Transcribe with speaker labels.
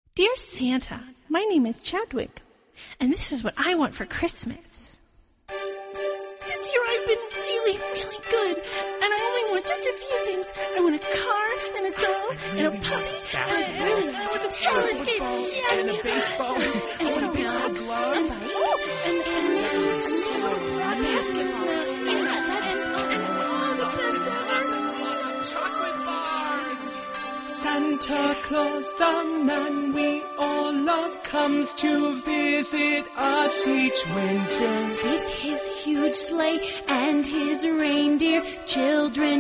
Speaker 1: Dear Santa, my name is Chadwick, and this is what I want for Christmas. This year I've been really, really good, and I only want just a few things. I want a car and a doll and a puppy, and I want some roller skates,
Speaker 2: and a baseball,
Speaker 1: and a baseball glove, and
Speaker 2: chocolate bars. Santa Claus, the man we all love, comes to visit us each winter.
Speaker 3: With his huge sleigh and his reindeer, children